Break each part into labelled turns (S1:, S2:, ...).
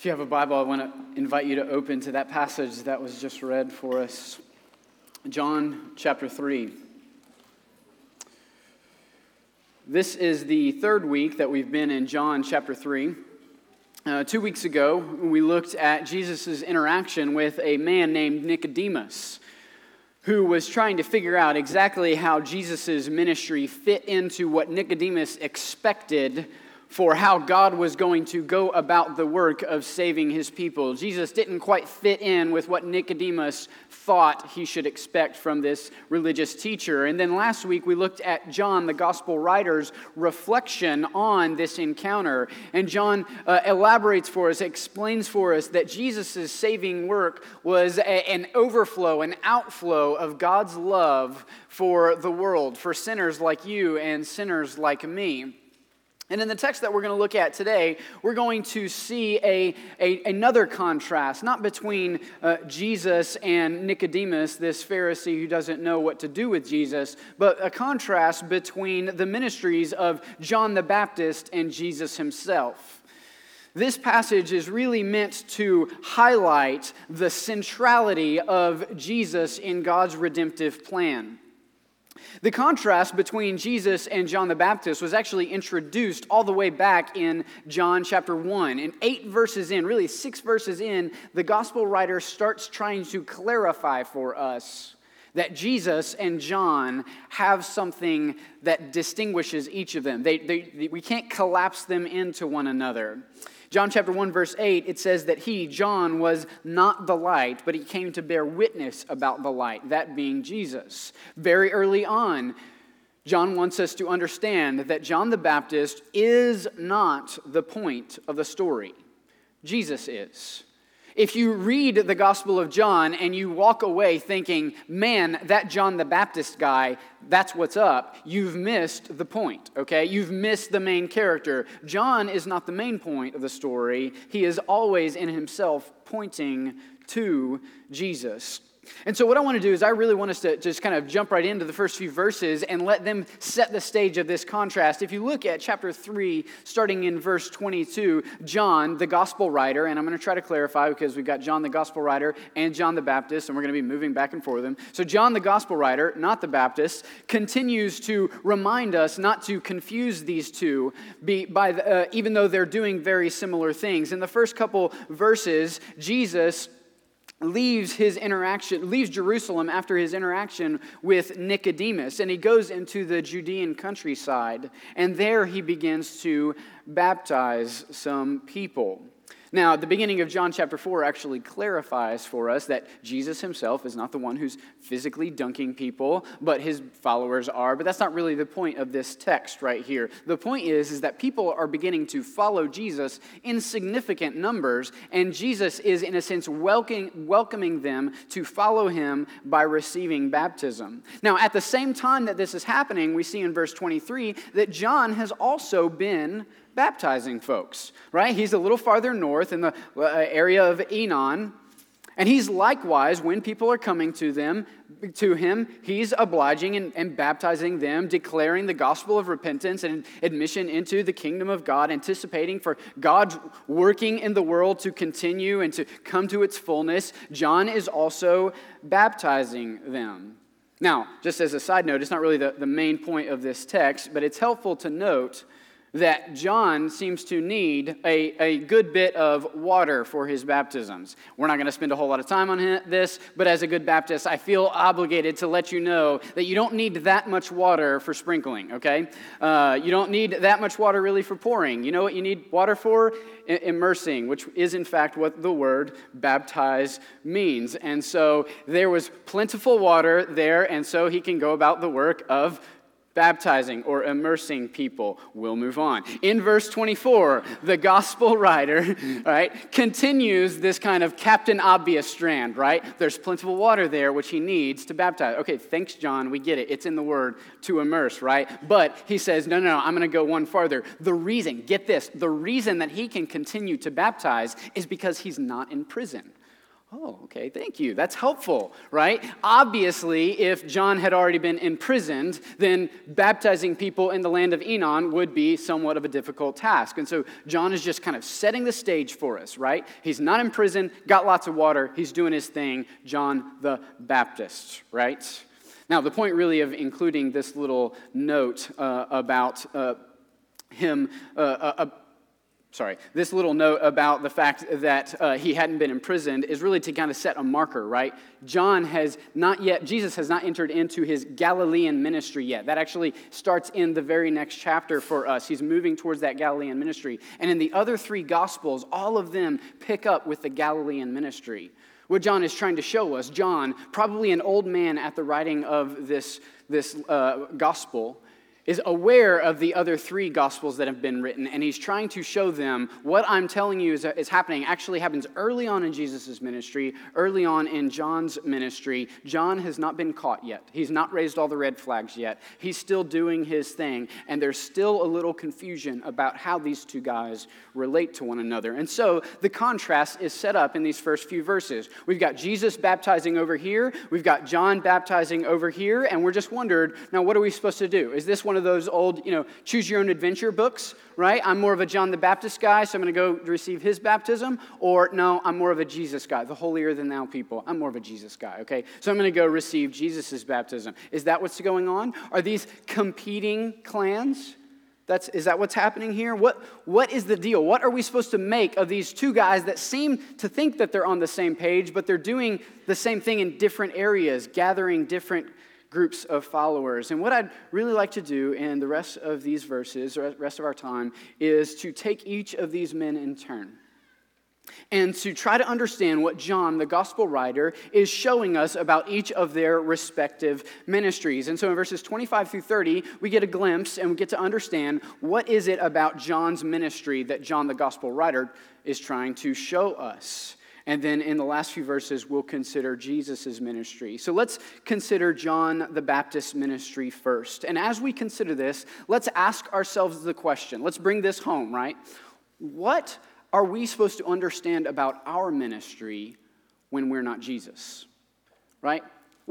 S1: If you have a Bible, I want to invite you to open to that passage that was just read for us. John chapter 3. This is the third week that we've been in John chapter 3. 2 weeks ago, we looked at Jesus' interaction with a man named Nicodemus, who was trying to figure out exactly how Jesus' ministry fit into what Nicodemus expected for how God was going to go about the work of saving his people. Jesus didn't quite fit in with what Nicodemus thought he should expect from this religious teacher. And then last week we looked at John, the gospel writer's reflection on this encounter. And John elaborates for us, explains for us that Jesus' saving work was an overflow, an outflow of God's love for the world, for sinners like you and sinners like me. And in the text that we're going to look at today, we're going to see another contrast, not between Jesus and Nicodemus, this Pharisee who doesn't know what to do with Jesus, but a contrast between the ministries of John the Baptist and Jesus himself. This passage is really meant to highlight the centrality of Jesus in God's redemptive plan. The contrast between Jesus and John the Baptist was actually introduced all the way back in John chapter 1. And 8 verses in, really 6 verses in, the gospel writer starts trying to clarify for us that Jesus and John have something that distinguishes each of them. We can't collapse them into one another. John chapter 1 verse 8, it says that he, John, was not the light, but he came to bear witness about the light, that being Jesus. Very early on, John wants us to understand that John the Baptist is not the point of the story. Jesus is. If you read the Gospel of John and you walk away thinking, man, that John the Baptist guy, that's what's up, you've missed the point, okay? You've missed the main character. John is not the main point of the story. He is always in himself pointing to Jesus. And so what I want to do is I really want us to just kind of jump right into the first few verses and let them set the stage of this contrast. If you look at chapter 3, starting in verse 22, John, the gospel writer, and I'm going to try to clarify because we've got John the gospel writer and John the Baptist, and we're going to be moving back and forth them. So John the gospel writer, not the Baptist, continues to remind us not to confuse these two, even though they're doing very similar things. In the first couple verses, Jesus leaves Jerusalem after his interaction with Nicodemus, and he goes into the Judean countryside, and there he begins to baptize some people. Now, the beginning of John chapter 4 actually clarifies for us that Jesus himself is not the one who's physically dunking people, but his followers are. But that's not really the point of this text right here. The point is that people are beginning to follow Jesus in significant numbers, and Jesus is, in a sense, welcoming them to follow him by receiving baptism. Now, at the same time that this is happening, we see in verse 23 that John has also been baptizing folks, right? He's a little farther north in the area of Enon, and he's likewise, when people are coming to him, he's obliging and baptizing them, declaring the gospel of repentance and admission into the kingdom of God, anticipating for God's working in the world to continue and to come to its fullness. John is also baptizing them. Now, just as a side note, it's not really the main point of this text, but it's helpful to note that John seems to need a good bit of water for his baptisms. We're not going to spend a whole lot of time on this, but as a good Baptist, I feel obligated to let you know that you don't need that much water for sprinkling, okay? You don't need that much water really for pouring. You know what you need water for? Immersing, which is in fact what the word baptize means. And so there was plentiful water there, and so he can go about the work of baptizing or immersing people. We'll move on. In verse 24, the gospel writer, right, continues this kind of Captain Obvious strand, right? There's plentiful water there, which he needs to baptize. Okay, thanks, John. We get it. It's in the word to immerse, right? But he says, no, I'm going to go one farther. The reason, get this, the reason that he can continue to baptize is because he's not in prison. Oh, okay, thank you. That's helpful, right? Obviously, if John had already been imprisoned, then baptizing people in the land of Enon would be somewhat of a difficult task. And so John is just kind of setting the stage for us, right? He's not in prison, got lots of water, he's doing his thing, John the Baptist, right? Now, the point really of including this little note about this little note about the fact that he hadn't been imprisoned is really to kind of set a marker, right? Jesus has not entered into his Galilean ministry yet. That actually starts in the very next chapter for us. He's moving towards that Galilean ministry. And in the other three Gospels, all of them pick up with the Galilean ministry. What John is trying to show us, John, probably an old man at the writing of this gospel, is aware of the other three Gospels that have been written, and he's trying to show them what I'm telling you is happening actually happens early on in Jesus' ministry, early on in John's ministry. John has not been caught yet. He's not raised all the red flags yet. He's still doing his thing, and there's still a little confusion about how these two guys relate to one another. And so the contrast is set up in these first few verses. We've got Jesus baptizing over here, we've got John baptizing over here, and we're just wondered, now what are we supposed to do? Is this one of those old, choose your own adventure books, right? I'm more of a John the Baptist guy, so I'm going to go receive his baptism. Or no, I'm more of a Jesus guy, the holier than thou people. I'm more of a Jesus guy, okay? So I'm going to go receive Jesus' baptism. Is that what's going on? Are these competing clans? Is that what's happening here? What is the deal? What are we supposed to make of these two guys that seem to think that they're on the same page, but they're doing the same thing in different areas, gathering different groups of followers? And what I'd really like to do in the rest of these verses, or rest of our time, is to take each of these men in turn and to try to understand what John, the gospel writer, is showing us about each of their respective ministries. And so in verses 25 through 30, we get a glimpse and we get to understand what is it about John's ministry that John, the gospel writer, is trying to show us. And then in the last few verses, we'll consider Jesus' ministry. So let's consider John the Baptist's ministry first. And as we consider this, let's ask ourselves the question. Let's bring this home, right? What are we supposed to understand about our ministry when we're not Jesus? Right?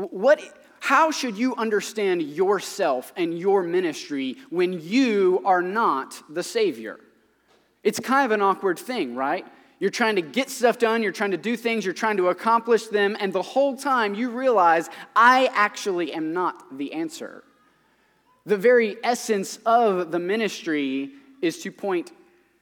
S1: How should you understand yourself and your ministry when you are not the Savior? It's kind of an awkward thing, right? You're trying to get stuff done, you're trying to do things, you're trying to accomplish them, and the whole time you realize, I actually am not the answer. The very essence of the ministry is to point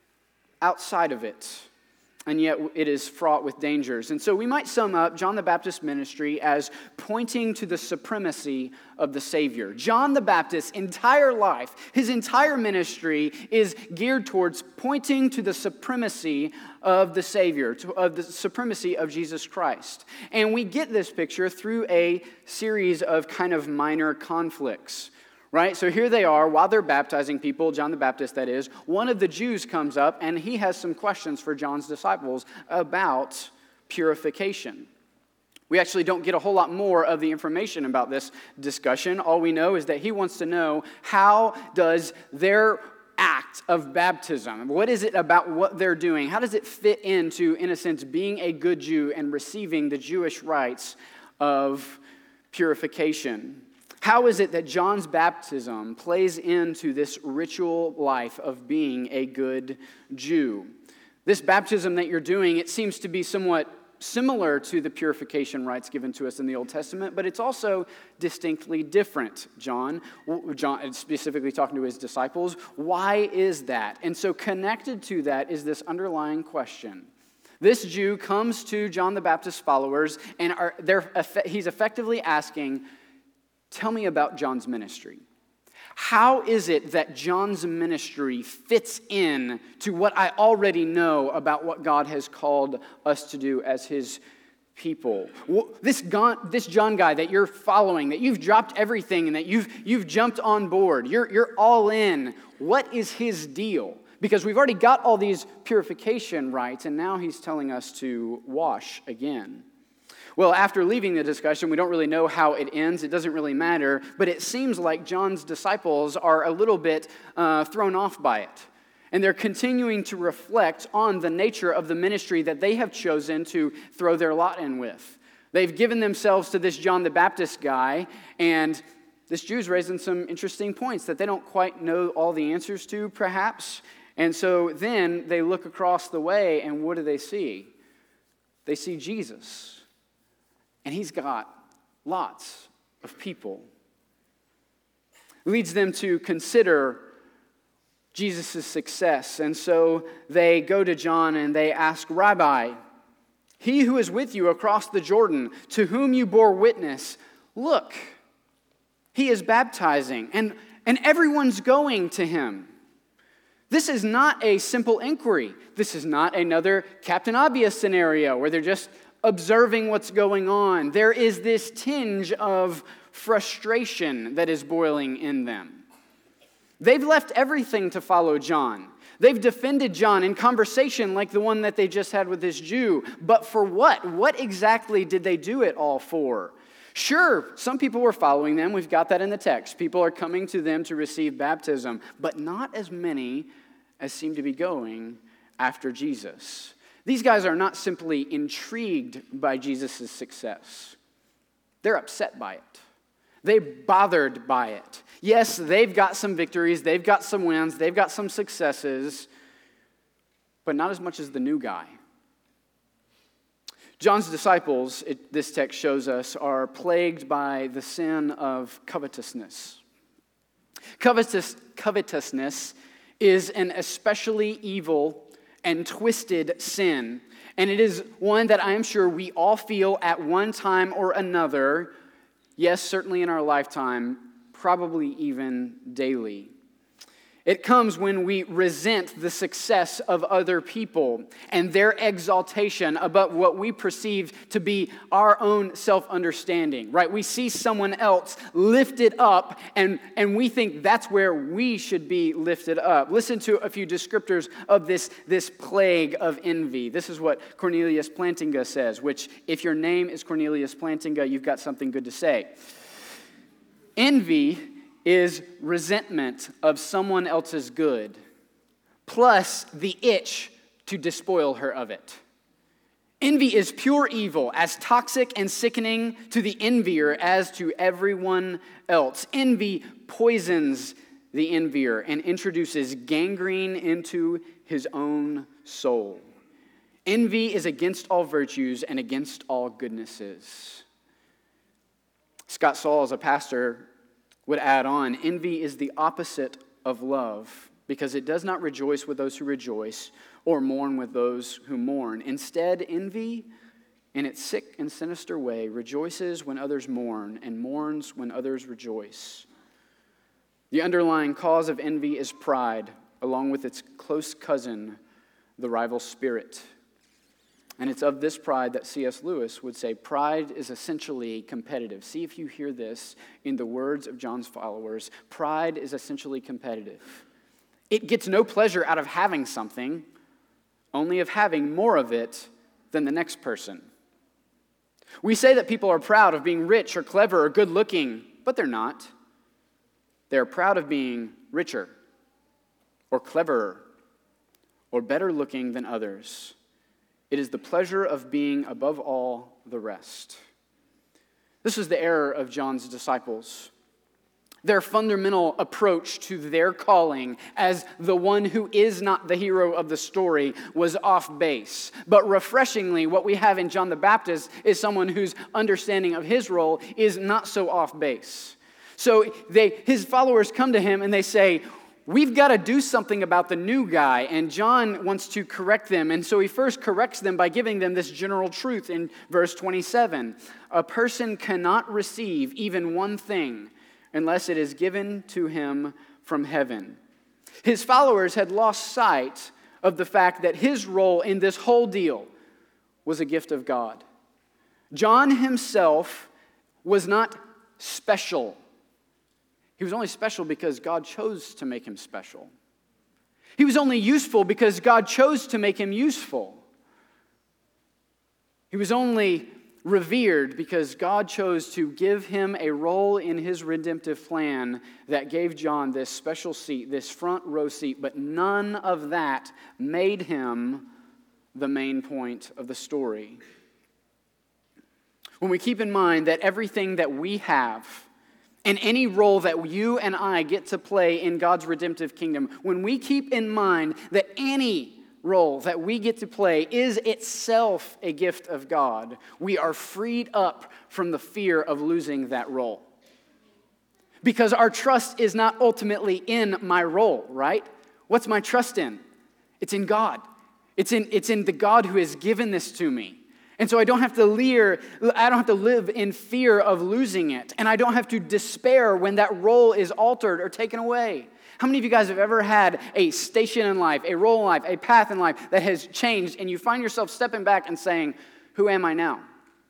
S1: outside of it, and yet it is fraught with dangers. And so we might sum up John the Baptist's ministry as pointing to the supremacy of the Savior. John the Baptist's entire life, his entire ministry is geared towards pointing to the supremacy of the Savior, of the supremacy of Jesus Christ. And we get this picture through a series of kind of minor conflicts. Right? So here they are, while they're baptizing people, John the Baptist that is, one of the Jews comes up and he has some questions for John's disciples about purification. We actually don't get a whole lot more of the information about this discussion. All we know is that he wants to know, how does their act of baptism, what is it about what they're doing? How does it fit into, in a sense, being a good Jew and receiving the Jewish rites of purification? How is it that John's baptism plays into this ritual life of being a good Jew? This baptism that you're doing, it seems to be somewhat similar to the purification rites given to us in the Old Testament, but it's also distinctly different. John specifically talking to his disciples, why is that? And so connected to that is this underlying question. This Jew comes to John the Baptist's followers, and he's effectively asking, tell me about John's ministry. How is it that John's ministry fits in to what I already know about what God has called us to do as his people? This John guy that you're following, that you've dropped everything and that you've jumped on board, you're all in. What is his deal? Because we've already got all these purification rites, and now he's telling us to wash again. Well, after leaving the discussion, we don't really know how it ends. It doesn't really matter. But it seems like John's disciples are a little bit thrown off by it. And they're continuing to reflect on the nature of the ministry that they have chosen to throw their lot in with. They've given themselves to this John the Baptist guy, and this Jew's raising some interesting points that they don't quite know all the answers to, perhaps. And so then they look across the way, and what do they see? They see Jesus. And he's got lots of people. It leads them to consider Jesus' success. And so they go to John and they ask, Rabbi, he who is with you across the Jordan, to whom you bore witness, look, he is baptizing, and everyone's going to him. This is not a simple inquiry. This is not another Captain Obvious scenario where they're just observing what's going on. There is this tinge of frustration that is boiling in them. They've left everything to follow John. They've defended John in conversation like the one that they just had with this Jew. But for what? What exactly did they do it all for? Sure, some people were following them. We've got that in the text. People are coming to them to receive baptism, but not as many as seem to be going after Jesus. These guys are not simply intrigued by Jesus' success. They're upset by it. They're bothered by it. Yes, they've got some victories, they've got some wins, they've got some successes, but not as much as the new guy. John's disciples, this text shows us, are plagued by the sin of covetousness. Covetousness is an especially evil and twisted sin, and it is one that I am sure we all feel at one time or another, yes, certainly in our lifetime, probably even daily. It comes when we resent the success of other people and their exaltation above what we perceive to be our own self-understanding, right? We see someone else lifted up and we think that's where we should be lifted up. Listen to a few descriptors of this plague of envy. This is what Cornelius Plantinga says, which if your name is Cornelius Plantinga, you've got something good to say. Envy is resentment of someone else's good, plus the itch to despoil her of it. Envy is pure evil, as toxic and sickening to the envier as to everyone else. Envy poisons the envier and introduces gangrene into his own soul. Envy is against all virtues and against all goodnesses. Scott Saul, as a pastor, would add on, envy is the opposite of love because it does not rejoice with those who rejoice or mourn with those who mourn. Instead, envy, in its sick and sinister way, rejoices when others mourn and mourns when others rejoice. The underlying cause of envy is pride, along with its close cousin, the rival spirit. And it's of this pride that C.S. Lewis would say, pride is essentially competitive. See if you hear this in the words of John's followers. Pride is essentially competitive. It gets no pleasure out of having something, only of having more of it than the next person. We say that people are proud of being rich or clever or good looking, but they're not. They're proud of being richer or cleverer or better looking than others. It is the pleasure of being above all the rest. This is the error of John's disciples. Their fundamental approach to their calling as the one who is not the hero of the story was off base. But refreshingly, what we have in John the Baptist is someone whose understanding of his role is not so off base. So his followers come to him and they say, we've got to do something about the new guy, and John wants to correct them. And so he first corrects them by giving them this general truth in verse 27. A person cannot receive even one thing unless it is given to him from heaven. His followers had lost sight of the fact that his role in this whole deal was a gift of God. John himself was not special. He was only special because God chose to make him special. He was only useful because God chose to make him useful. He was only revered because God chose to give him a role in his redemptive plan that gave John this special seat, this front row seat, but none of that made him the main point of the story. When we keep in mind that everything that we have and any role that you and I get to play in God's redemptive kingdom, when we keep in mind that any role that we get to play is itself a gift of God, we are freed up from the fear of losing that role. Because our trust is not ultimately in my role, right? What's my trust in? It's in God. It's in the God who has given this to me. And so I don't have to live in fear of losing it. And I don't have to despair when that role is altered or taken away. How many of you guys have ever had a station in life, a role in life, a path in life that has changed, and you find yourself stepping back and saying, who am I now?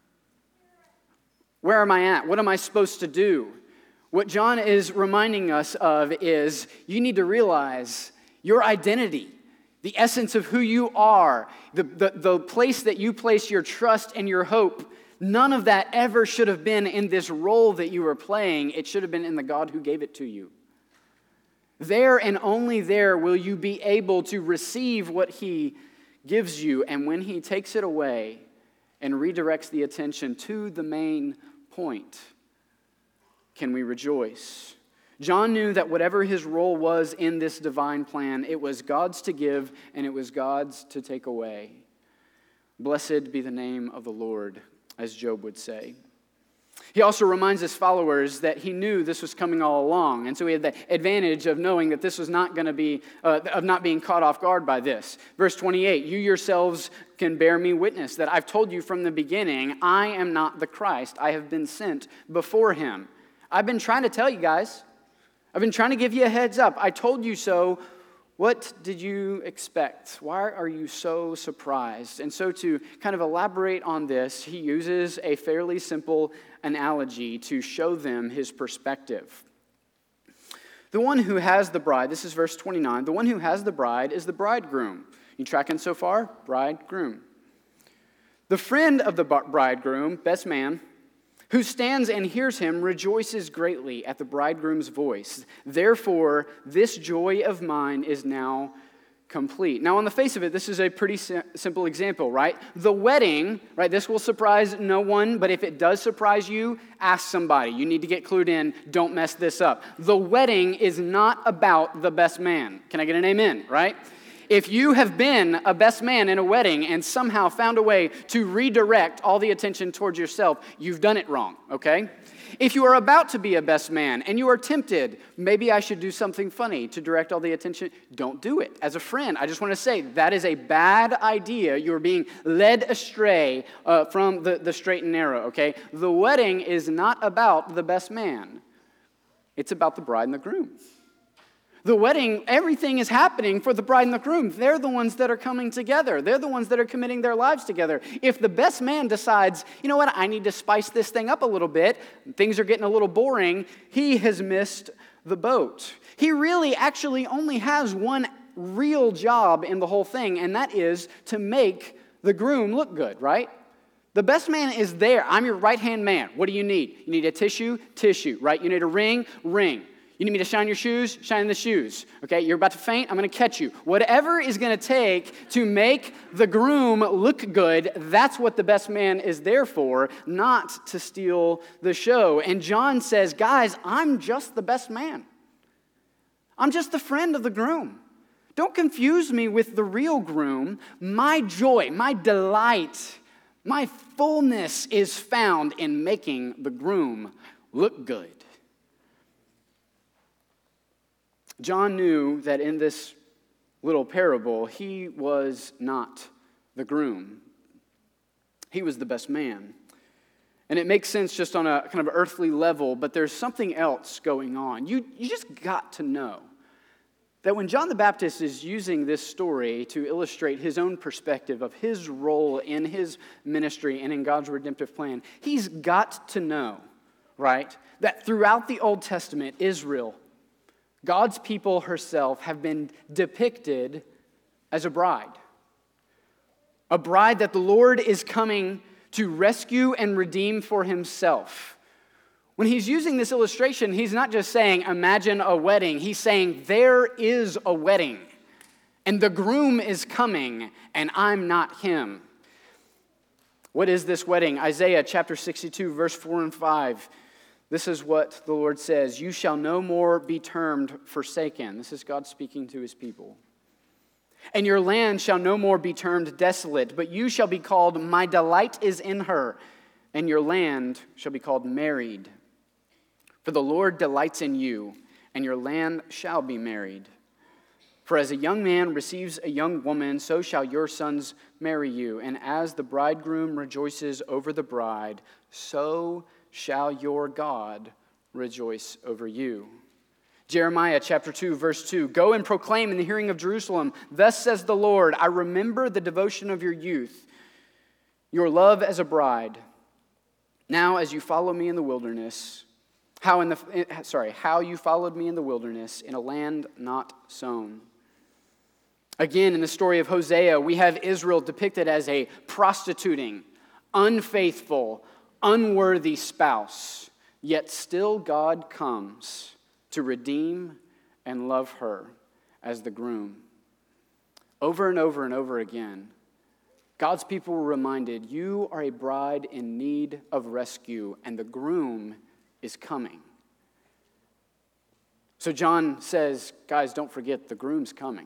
S1: Where am I at? What am I supposed to do? What John is reminding us of is you need to realize your identity, the essence of who you are, the place that you place your trust and your hope. None of that ever should have been in this role that you were playing. It should have been in the God who gave it to you. There and only there will you be able to receive what he gives you. And when he takes it away and redirects the attention to the main point, can we rejoice? John knew that whatever his role was in this divine plan, it was God's to give and it was God's to take away. Blessed be the name of the Lord, as Job would say. He also reminds his followers that he knew this was coming all along. And so he had the advantage of knowing that this was not going to be, of not being caught off guard by this. Verse 28, you yourselves can bear me witness that I've told you from the beginning, I am not the Christ. I have been sent before him. I've been trying to tell you guys. I've been trying to give you a heads up. I told you so. What did you expect? Why are you so surprised? And so to kind of elaborate on this, he uses a fairly simple analogy to show them his perspective. The one who has the bride, this is verse 29, the one who has the bride is the bridegroom. You tracking so far? Bridegroom. The friend of the bridegroom, best man, who stands and hears him rejoices greatly at the bridegroom's voice. Therefore, this joy of mine is now complete. Now, on the face of it, this is a pretty simple example, right? The wedding, right? This will surprise no one, but if it does surprise you, ask somebody. You need to get clued in. Don't mess this up. The wedding is not about the best man. Can I get an amen, right? If you have been a best man in a wedding and somehow found a way to redirect all the attention towards yourself, you've done it wrong, okay? If you are about to be a best man and you are tempted, maybe I should do something funny to direct all the attention, don't do it. As a friend, I just want to say that is a bad idea. You're being led astray from the straight and narrow, okay? The wedding is not about the best man. It's about the bride and the groom. The wedding, everything is happening for the bride and the groom. They're the ones that are coming together. They're the ones that are committing their lives together. If the best man decides, you know what, I need to spice this thing up a little bit, things are getting a little boring, he has missed the boat. He really actually only has one real job in the whole thing, and that is to make the groom look good, right? The best man is there. I'm your right-hand man. What do you need? You need a tissue, right? You need a ring. You need me to shine your shoes? Shine the shoes. Okay, you're about to faint? I'm going to catch you. Whatever is going to take to make the groom look good, that's what the best man is there for, not to steal the show. And John says, guys, I'm just the best man. I'm just the friend of the groom. Don't confuse me with the real groom. My joy, my delight, my fullness is found in making the groom look good. John knew that in this little parable, he was not the groom. He was the best man. And it makes sense just on a kind of earthly level, but there's something else going on. You just got to know that when John the Baptist is using this story to illustrate his own perspective of his role in his ministry and in God's redemptive plan, he's got to know, right, that throughout the Old Testament, Israel, God's people herself, have been depicted as a bride. A bride that the Lord is coming to rescue and redeem for himself. When he's using this illustration, he's not just saying, imagine a wedding. He's saying, there is a wedding, and the groom is coming, and I'm not him. What is this wedding? Isaiah chapter 62, verse 4 and 5. This is what the Lord says, you shall no more be termed forsaken. This is God speaking to his people. And your land shall no more be termed desolate, but you shall be called, my delight is in her, and your land shall be called married. For the Lord delights in you, and your land shall be married. For as a young man receives a young woman, so shall your sons marry you. And as the bridegroom rejoices over the bride, so shall your God rejoice over you. Jeremiah chapter 2, verse 2, go and proclaim in the hearing of Jerusalem, thus says the Lord, I remember the devotion of your youth, your love as a bride. Now as you follow me in the wilderness, how you followed me in the wilderness in a land not sown. Again, in the story of Hosea, we have Israel depicted as a prostituting, unfaithful, unworthy spouse. Yet still God comes to redeem and love her as the groom. Over and over and over again, God's people were reminded, you are a bride in need of rescue, and the groom is coming. So John says, guys, don't forget the groom's coming.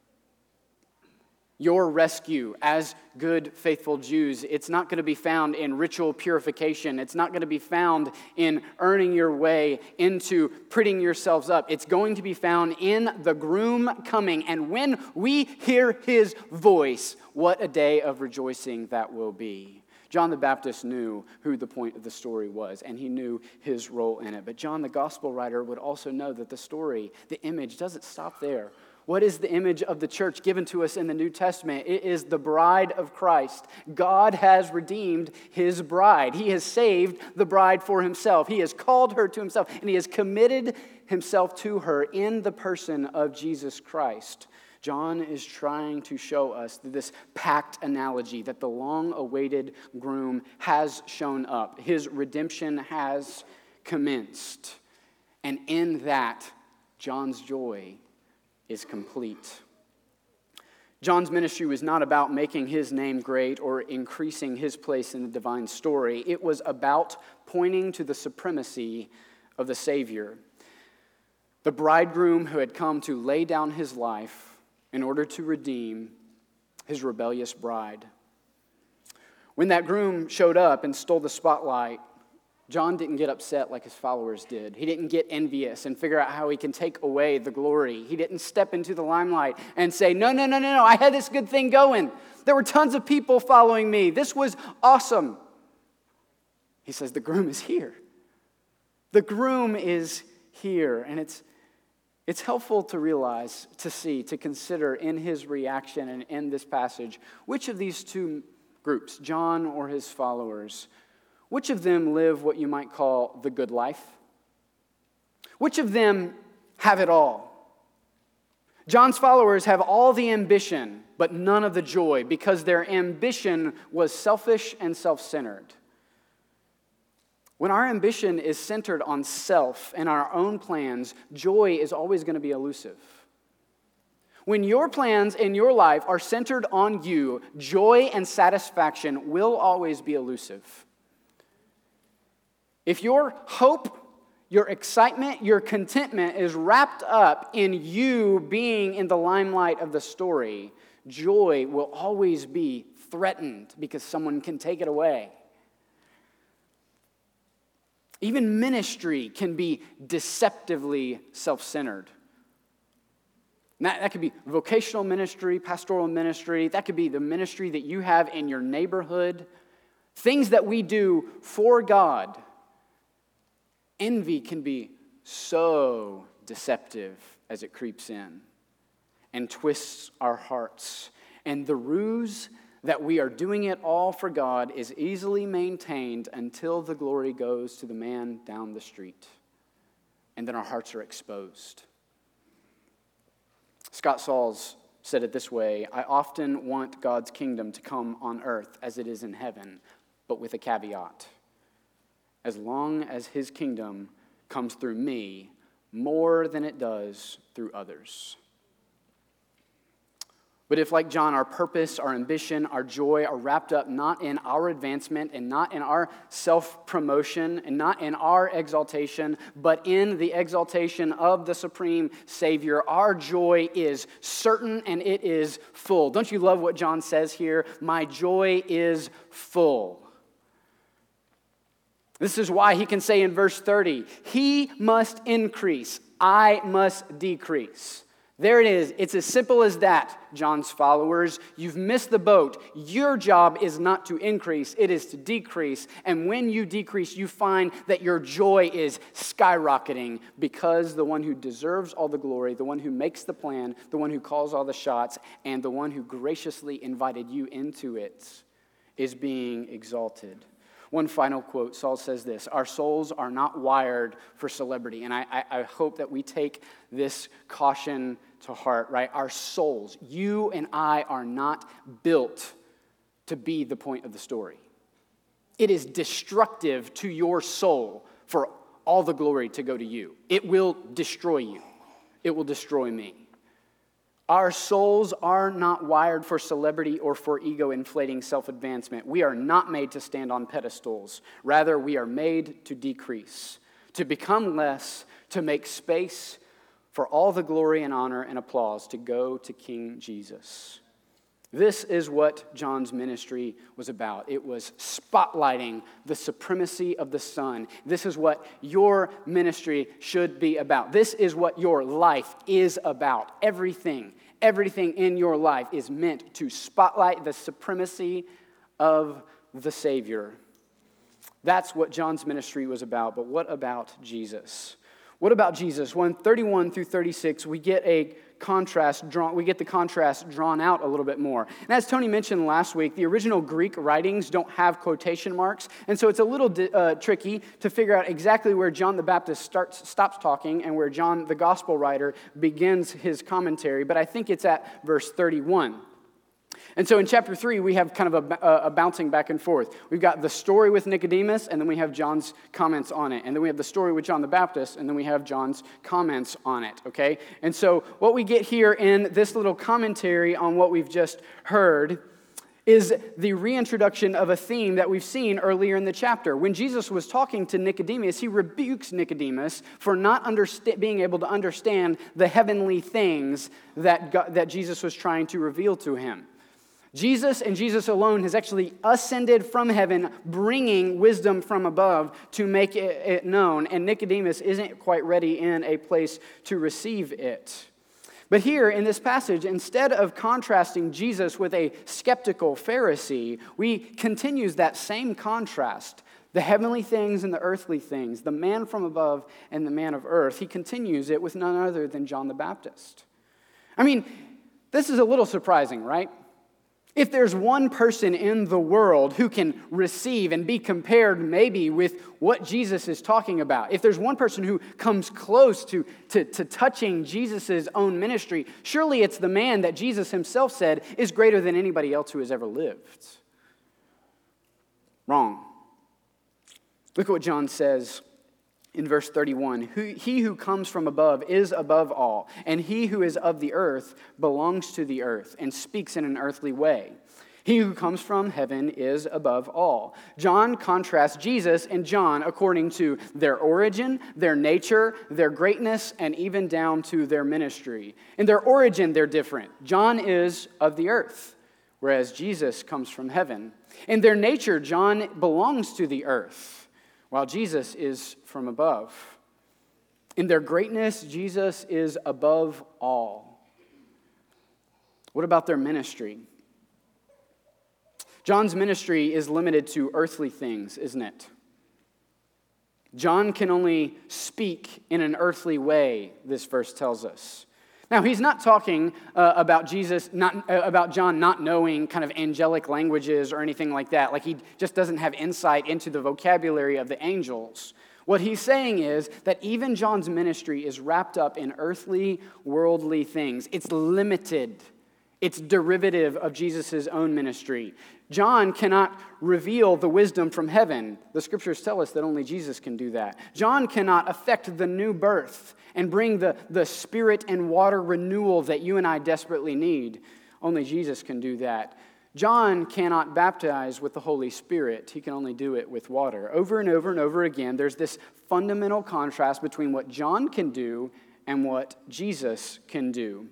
S1: Your rescue as good, faithful Jews, it's not going to be found in ritual purification. It's not going to be found in earning your way into prettying yourselves up. It's going to be found in the groom coming. And when we hear his voice, what a day of rejoicing that will be. John the Baptist knew who the point of the story was, and he knew his role in it. But John, the gospel writer, would also know that the story, the image, doesn't stop there. What is the image of the church given to us in the New Testament? It is the bride of Christ. God has redeemed his bride. He has saved the bride for himself. He has called her to himself, and he has committed himself to her in the person of Jesus Christ. John is trying to show us this pact analogy that the long-awaited groom has shown up. His redemption has commenced. And in that, John's joy is complete. John's ministry was not about making his name great or increasing his place in the divine story. It was about pointing to the supremacy of the Savior, the bridegroom who had come to lay down his life in order to redeem his rebellious bride. When that groom showed up and stole the spotlight, John didn't get upset like his followers did. He didn't get envious and figure out how he can take away the glory. He didn't step into the limelight and say, no, I had this good thing going. There were tons of people following me. This was awesome. He says, the groom is here. The groom is here. And it's helpful to realize, to see, to consider in his reaction and in this passage, which of these two groups, John or his followers, which of them live what you might call the good life? Which of them have it all? John's followers have all the ambition, but none of the joy, because their ambition was selfish and self-centered. When our ambition is centered on self and our own plans, joy is always going to be elusive. When your plans in your life are centered on you, joy and satisfaction will always be elusive. If your hope, your excitement, your contentment is wrapped up in you being in the limelight of the story, joy will always be threatened because someone can take it away. Even ministry can be deceptively self-centered. That could be vocational ministry, pastoral ministry. That could be the ministry that you have in your neighborhood. Things that we do for God. Envy can be so deceptive as it creeps in and twists our hearts. And the ruse that we are doing it all for God is easily maintained until the glory goes to the man down the street. And then our hearts are exposed. Scott Sauls said it this way: I often want God's kingdom to come on earth as it is in heaven, but with a caveat. As long as his kingdom comes through me more than it does through others. But if, like John, our purpose, our ambition, our joy are wrapped up not in our advancement and not in our self-promotion and not in our exaltation, but in the exaltation of the supreme Savior, our joy is certain and it is full. Don't you love what John says here? My joy is full. This is why he can say in verse 30, he must increase, I must decrease. There it is. It's as simple as that, John's followers. You've missed the boat. Your job is not to increase, it is to decrease. And when you decrease, you find that your joy is skyrocketing because the one who deserves all the glory, the one who makes the plan, the one who calls all the shots, and the one who graciously invited you into it is being exalted. One final quote, Saul says this, our souls are not wired for celebrity. And I hope that we take this caution to heart, right? Our souls, you and I are not built to be the point of the story. It is destructive to your soul for all the glory to go to you. It will destroy you. It will destroy me. Our souls are not wired for celebrity or for ego-inflating self-advancement. We are not made to stand on pedestals. Rather, we are made to decrease, to become less, to make space for all the glory and honor and applause to go to King Jesus. This is what John's ministry was about. It was spotlighting the supremacy of the Son. This is what your ministry should be about. This is what your life is about. Everything in your life is meant to spotlight the supremacy of the Savior. That's what John's ministry was about. But what about Jesus? What about Jesus? 31 through 36, we get the contrast drawn out a little bit more. And as Tony mentioned last week, the original Greek writings don't have quotation marks, and so it's a little tricky to figure out exactly where John the Baptist stops talking and where John the gospel writer begins his commentary, but I think it's at verse 31. And so in chapter 3, we have kind of a bouncing back and forth. We've got the story with Nicodemus, and then we have John's comments on it. And then we have the story with John the Baptist, and then we have John's comments on it, okay? And so what we get here in this little commentary on what we've just heard is the reintroduction of a theme that we've seen earlier in the chapter. When Jesus was talking to Nicodemus, he rebukes Nicodemus for not being able to understand the heavenly things that Jesus was trying to reveal to him. Jesus and Jesus alone has actually ascended from heaven, bringing wisdom from above to make it known, and Nicodemus isn't quite ready in a place to receive it. But here in this passage, instead of contrasting Jesus with a skeptical Pharisee, we continues that same contrast, the heavenly things and the earthly things, the man from above and the man of earth. He continues it with none other than John the Baptist. I mean, this is a little surprising, right? If there's one person in the world who can receive and be compared maybe with what Jesus is talking about, if there's one person who comes close to touching Jesus' own ministry, surely it's the man that Jesus himself said is greater than anybody else who has ever lived. Wrong. Look at what John says in verse 31. He who comes from above is above all, and he who is of the earth belongs to the earth and speaks in an earthly way. He who comes from heaven is above all. John contrasts Jesus and John according to their origin, their nature, their greatness, and even down to their ministry. In their origin, they're different. John is of the earth, whereas Jesus comes from heaven. In their nature, John belongs to the earth, while Jesus is from above. In their greatness, Jesus is above all. What about their ministry? John's ministry is limited to earthly things, isn't it? John can only speak in an earthly way, this verse tells us. Now, he's not talking about John not knowing kind of angelic languages or anything like that. Like he just doesn't have insight into the vocabulary of the angels. What he's saying is that even John's ministry is wrapped up in earthly, worldly things. It's limited It's derivative of Jesus' own ministry. John cannot reveal the wisdom from heaven. The scriptures tell us that only Jesus can do that. John cannot affect the new birth and bring the spirit and water renewal that you and I desperately need. Only Jesus can do that. John cannot baptize with the Holy Spirit. He can only do it with water. Over and over and over again, there's this fundamental contrast between what John can do and what Jesus can do.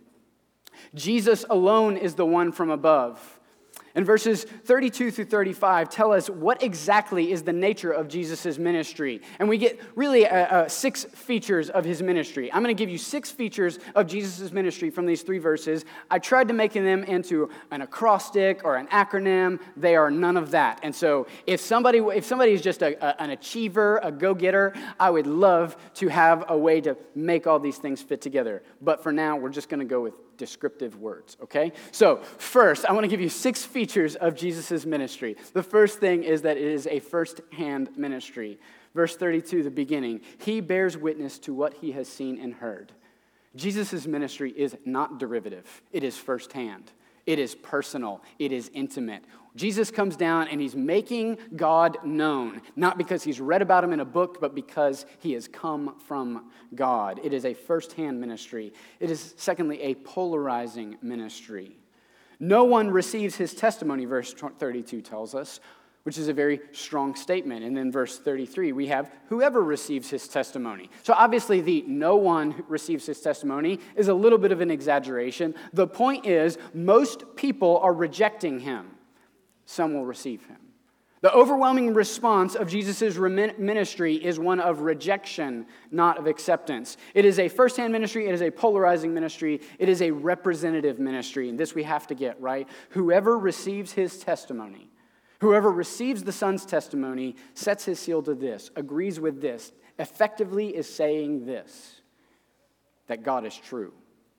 S1: Jesus alone is the one from above. And verses 32 through 35 tell us what exactly is the nature of Jesus' ministry. And we get really 6 features of his ministry. I'm going to give you 6 features of Jesus' ministry from these 3 verses. I tried to make them into an acrostic or an acronym. They are none of that. And so if somebody is just an achiever, a go-getter, I would love to have a way to make all these things fit together. But for now, we're just going to go with descriptive words, okay? So first, I want to give you 6 features of Jesus' ministry. The first thing is that it is a first-hand ministry. Verse 32, the beginning, he bears witness to what he has seen and heard. Jesus' ministry is not derivative. It is first-hand. It is personal. It is intimate. Jesus comes down and he's making God known, not because he's read about him in a book, but because he has come from God. It is a first-hand ministry. It is, secondly, a polarizing ministry. No one receives his testimony, verse 32 tells us, which is a very strong statement. And then verse 33, we have whoever receives his testimony. So obviously the no one who receives his testimony is a little bit of an exaggeration. The point is most people are rejecting him. Some will receive him. The overwhelming response of Jesus' ministry is one of rejection, not of acceptance. It is a first-hand ministry. It is a polarizing ministry. It is a representative ministry. And this we have to get, right? Whoever receives his testimony, whoever receives the Son's testimony, sets his seal to this, agrees with this, effectively is saying this, that God is true.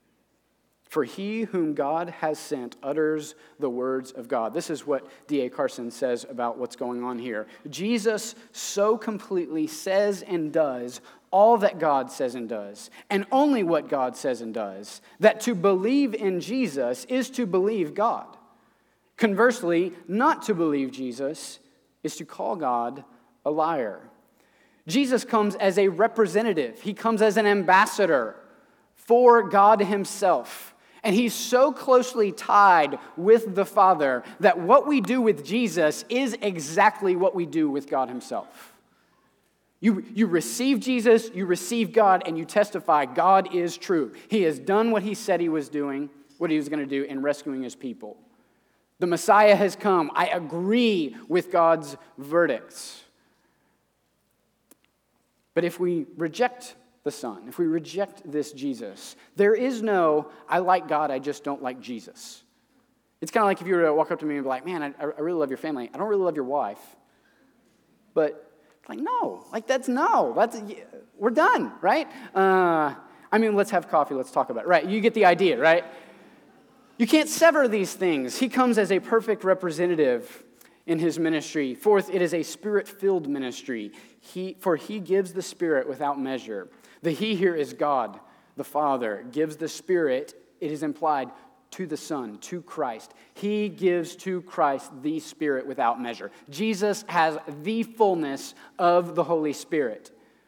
S1: For he whom God has sent utters the words of God. This is what D.A. Carson says about what's going on here. Jesus so completely says and does all that God says and does, and only what God says and does, that to believe in Jesus is to believe God. Conversely, not to believe Jesus is to call God a liar. Jesus comes as a representative. He comes as an ambassador for God himself. And he's so closely tied with the Father that what we do with Jesus is exactly what we do with God himself. You receive Jesus, you receive God, and you testify God is true. He has done what he said he was doing, what he was going to do in rescuing his people. The Messiah has come. I agree with God's verdicts. But if we reject the Son, if we reject this Jesus, there is no, I like God, I just don't like Jesus. It's kind of like if you were to walk up to me and be like, man, I really love your family. I don't really love your wife. But, like, no. Like, we're done, right? Let's have coffee, let's talk about it. Right, you get the idea, right? You can't sever these things. He comes as a perfect representative in his ministry. Fourth, it is a spirit-filled ministry. For he gives the Spirit without measure. The he here is God, the Father, gives the Spirit, it is implied, to the Son, to Christ. He gives to Christ the Spirit without measure. Jesus has the fullness of the Holy Spirit.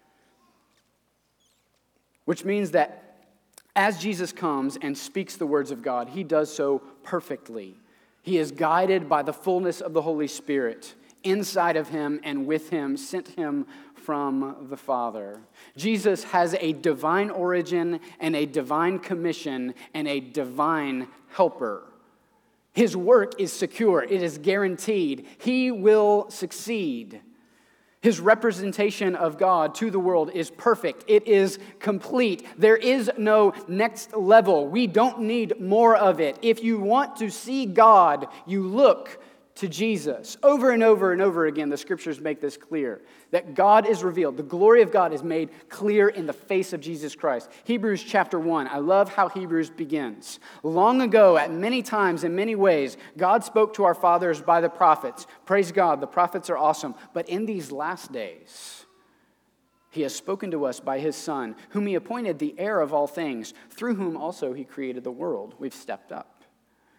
S1: Which means that as Jesus comes and speaks the words of God, he does so perfectly. He is guided by the fullness of the Holy Spirit inside of him and with him, sent him from the Father. Jesus has a divine origin and a divine commission and a divine helper. His work is secure. It is guaranteed. He will succeed. His representation of God to the world is perfect. It is complete. There is no next level. We don't need more of it. If you want to see God, you look to Jesus. Over and over and over again, the scriptures make this clear, that God is revealed. The glory of God is made clear in the face of Jesus Christ. Hebrews chapter 1, I love how Hebrews begins. Long ago, at many times, in many ways, God spoke to our fathers by the prophets. Praise God, the prophets are awesome. But in these last days, he has spoken to us by his Son, whom he appointed the heir of all things, through whom also he created the world. We've stepped up.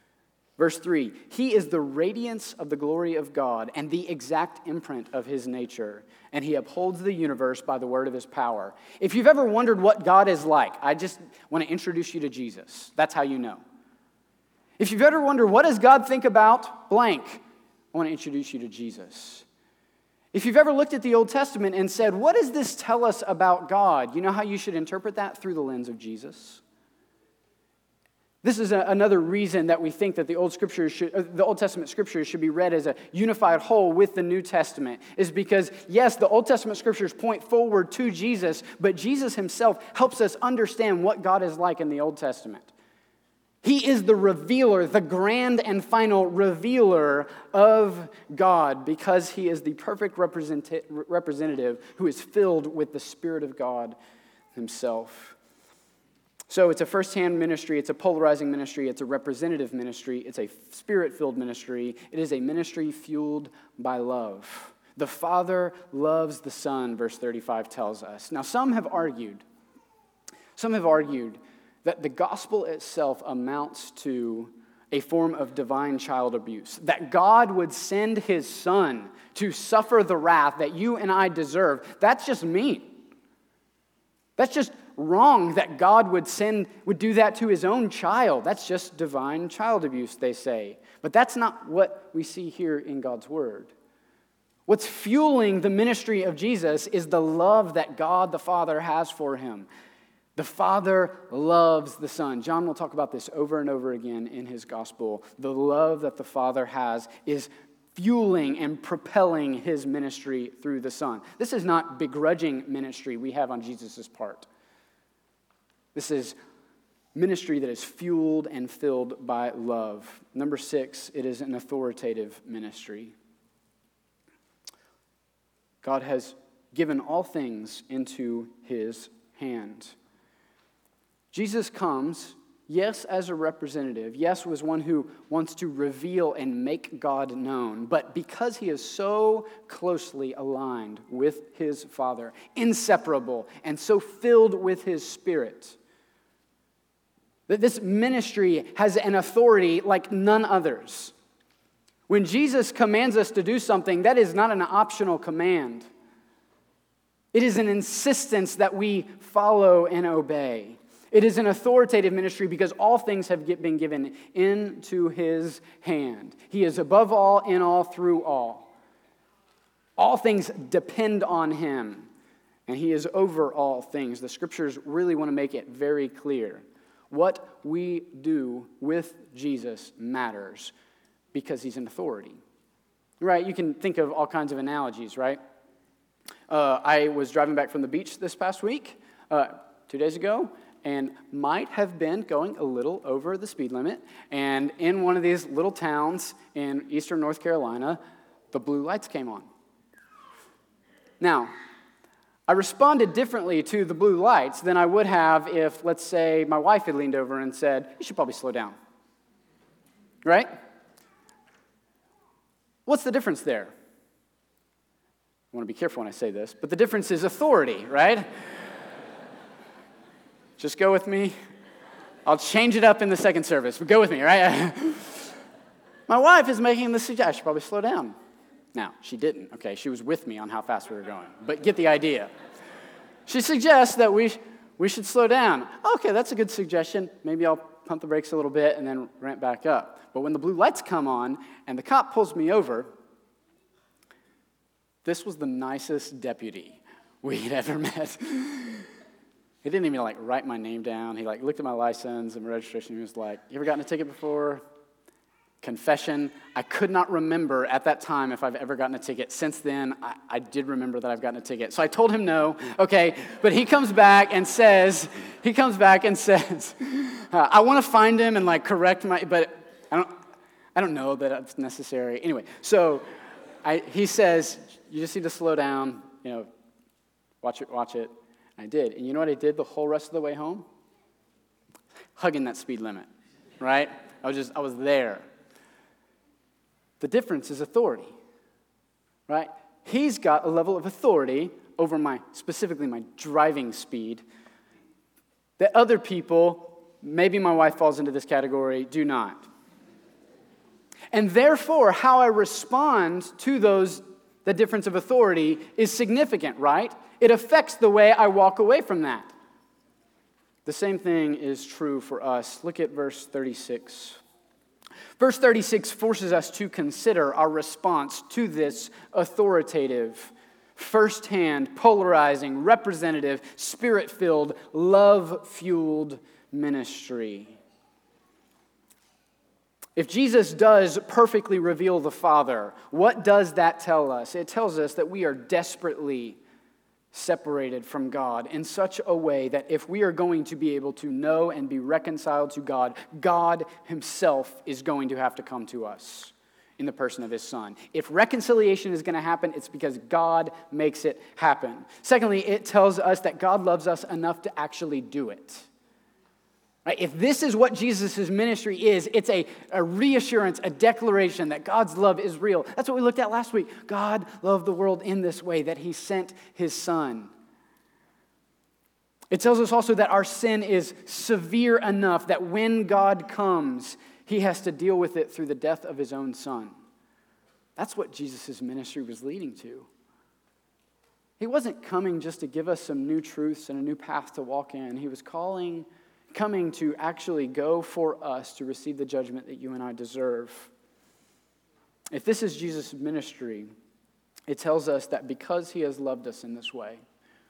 S1: Verse 3, he is the radiance of the glory of God and the exact imprint of his nature, and he upholds the universe by the word of his power. If you've ever wondered what God is like, I just want to introduce you to Jesus. That's how you know. If you've ever wondered, what does God think about blank? I want to introduce you to Jesus. If you've ever looked at the Old Testament and said, what does this tell us about God? You know how you should interpret that? Through the lens of Jesus. This is another reason that we think that the Old Testament scriptures should be read as a unified whole with the New Testament, is because, yes, the Old Testament scriptures point forward to Jesus, but Jesus himself helps us understand what God is like in the Old Testament. He is the revealer, the grand and final revealer of God, because he is the perfect representative who is filled with the Spirit of God himself. So it's a first-hand ministry, it's a polarizing ministry, it's a representative ministry, it's a Spirit-filled ministry. It is a ministry fueled by love. The Father loves the Son, verse 35 tells us. Now, some have argued that the gospel itself amounts to a form of divine child abuse, that God would send his Son to suffer the wrath that you and I deserve. That's just mean. That's just wrong that God would do that to his own child. That's just divine child abuse, they say. But that's not what we see here in God's word. What's fueling the ministry of Jesus is the love that God the Father has for him. The Father loves the Son. John will talk about this over and over again in his gospel. The love that the Father has is fueling and propelling his ministry through the Son. This is not begrudging ministry we have on Jesus' part. This is ministry that is fueled and filled by love. Number 6, it is an authoritative ministry. God has given all things into his hand. Jesus comes, yes, as a representative, yes, was one who wants to reveal and make God known, but because he is so closely aligned with his Father, inseparable, and so filled with his Spirit, that this ministry has an authority like none others. When Jesus commands us to do something, that is not an optional command. It is an insistence that we follow and obey. It is an authoritative ministry because all things have been given into his hand. He is above all, in all, through all. All things depend on him, and he is over all things. The scriptures really want to make it very clear. What we do with Jesus matters because he's an authority. Right? You can think of all kinds of analogies, right? I was driving back from the beach this past week, 2 days ago, and might have been going a little over the speed limit. And in one of these little towns in eastern North Carolina, the blue lights came on. Now, I responded differently to the blue lights than I would have if, let's say, my wife had leaned over and said, you should probably slow down. Right? What's the difference there? I want to be careful when I say this, but the difference is authority, right? Just go with me. I'll change it up in the second service, but go with me, right? My wife is making the suggestion, I should probably slow down. Now, she didn't, okay? She was with me on how fast we were going, but get the idea. She suggests that we should slow down. Okay, that's a good suggestion. Maybe I'll pump the brakes a little bit and then ramp back up. But when the blue lights come on and the cop pulls me over, this was the nicest deputy we'd ever met. He didn't even write my name down. He looked at my license and my registration. He was like, you ever gotten a ticket before? Confession, I could not remember at that time if I've ever gotten a ticket. Since then, I did remember that I've gotten a ticket. So I told him no, okay, but he comes back and says, I want to find him and correct but I don't know that it's necessary. Anyway, so he says, you just need to slow down, watch it. I did. And you know what I did the whole rest of the way home? Hugging that speed limit, right? I was there. The difference is authority, right? He's got a level of authority over specifically my driving speed that other people, maybe my wife falls into this category, do not. And therefore, how I respond to the difference of authority is significant, right? It affects the way I walk away from that. The same thing is true for us. Look at verse 36. Verse 36 forces us to consider our response to this authoritative, firsthand, polarizing, representative, spirit-filled, love-fueled ministry. If Jesus does perfectly reveal the Father, what does that tell us? It tells us that we are desperately separated from God in such a way that if we are going to be able to know and be reconciled to God, God himself is going to have to come to us in the person of his Son. If reconciliation is going to happen, it's because God makes it happen. Secondly, it tells us that God loves us enough to actually do it. Right? If this is what Jesus' ministry is, it's a reassurance, a declaration that God's love is real. That's what we looked at last week. God loved the world in this way, that he sent his Son. It tells us also that our sin is severe enough that when God comes, he has to deal with it through the death of his own Son. That's what Jesus' ministry was leading to. He wasn't coming just to give us some new truths and a new path to walk in. He was coming to actually go for us to receive the judgment that you and I deserve. If this is Jesus' ministry, it tells us that because he has loved us in this way,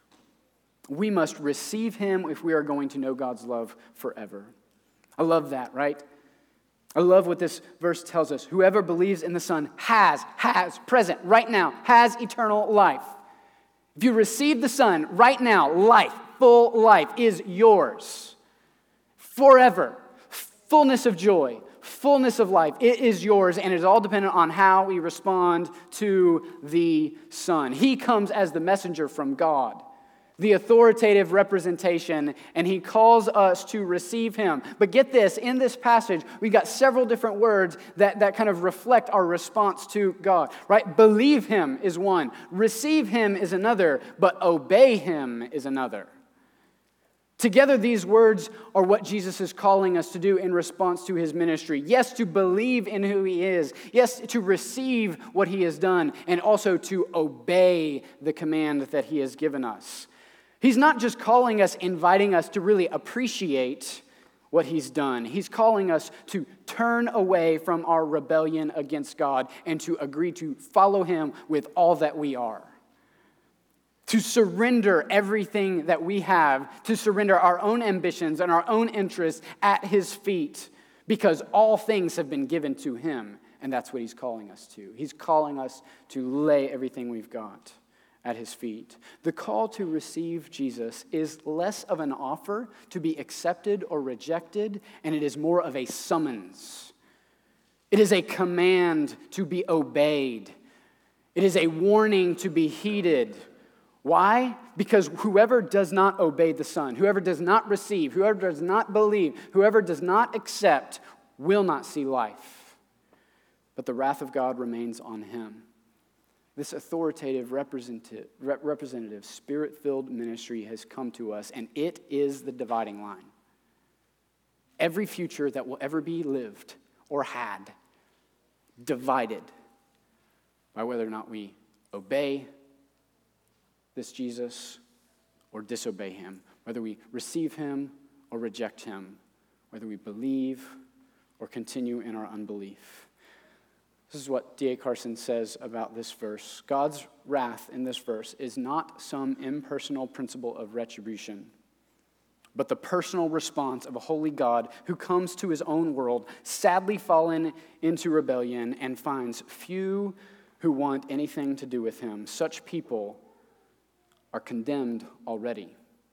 S1: we must receive him if we are going to know God's love forever. I love that, right? I love what this verse tells us. Whoever believes in the Son has, present, right now, has eternal life. If you receive the Son right now, life, full life is yours. Forever, fullness of joy, fullness of life, it is yours, and it is all dependent on how we respond to the Son. He comes as the messenger from God, the authoritative representation, and he calls us to receive him. But get this, in this passage, we've got several different words that kind of reflect our response to God, right? Believe him is one, receive him is another, but obey him is another. Together, these words are what Jesus is calling us to do in response to his ministry. Yes, to believe in who he is. Yes, to receive what he has done. And also to obey the command that he has given us. He's not just calling us, inviting us to really appreciate what he's done. He's calling us to turn away from our rebellion against God and to agree to follow him with all that we are. To surrender everything that we have, to surrender our own ambitions and our own interests at his feet, because all things have been given to him, and that's what he's calling us to. He's calling us to lay everything we've got at his feet. The call to receive Jesus is less of an offer to be accepted or rejected, and it is more of a summons. It is a command to be obeyed. It is a warning to be heeded. Why? Because whoever does not obey the Son, whoever does not receive, whoever does not believe, whoever does not accept will not see life. But the wrath of God remains on him. This authoritative, representative, spirit-filled ministry has come to us, and it is the dividing line. Every future that will ever be lived or had, divided by whether or not we obey this Jesus or disobey him, whether we receive him or reject him, whether we believe or continue in our unbelief. This is what D.A. Carson says about this verse. God's wrath in this verse is not some impersonal principle of retribution, but the personal response of a holy God who comes to his own world, sadly fallen into rebellion, and finds few who want anything to do with him. Such people are condemned already.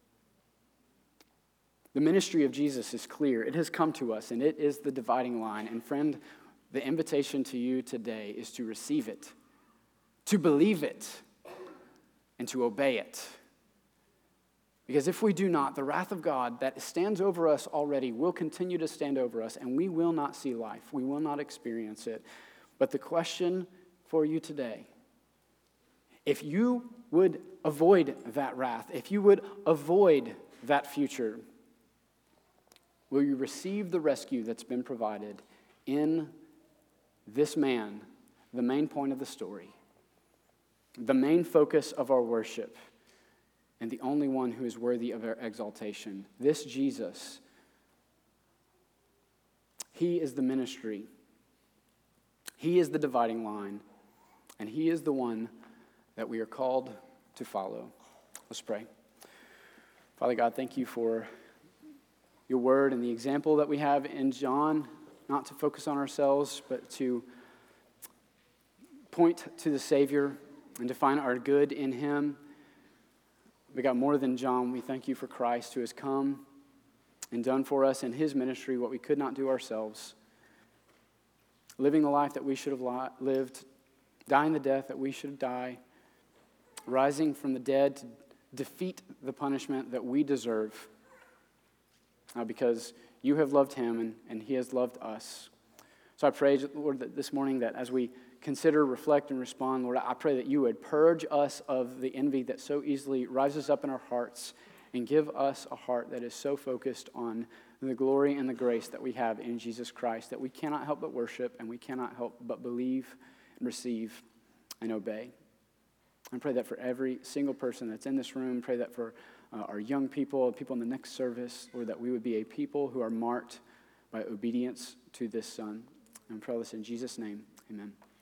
S1: The ministry of Jesus is clear. It has come to us, and it is the dividing line. And friend, the invitation to you today is to receive it, to believe it, and to obey it. Because if we do not, the wrath of God that stands over us already will continue to stand over us, and we will not see life. We will not experience it. But the question for you today, if you would avoid that wrath, if you would avoid that future, will you receive the rescue that's been provided in this man, the main point of the story, the main focus of our worship, and the only one who is worthy of our exaltation. This Jesus, he is the ministry. He is the dividing line, and he is the one that we are called to follow. Let's pray. Father God, thank you for your word and the example that we have in John, not to focus on ourselves, but to point to the Savior and to find our good in him. We got more than John. We thank you for Christ who has come and done for us in his ministry what we could not do ourselves, living the life that we should have lived, dying the death that we should die, rising from the dead to defeat the punishment that we deserve, because you have loved him and he has loved us. So I pray, Lord, that this morning that as we consider, reflect, and respond, Lord, I pray that you would purge us of the envy that so easily rises up in our hearts and give us a heart that is so focused on the glory and the grace that we have in Jesus Christ that we cannot help but worship and we cannot help but believe and receive and obey. I pray that for every single person that's in this room. Pray that for our young people in the next service, Lord, that we would be a people who are marked by obedience to this Son. And pray this in Jesus' name. Amen.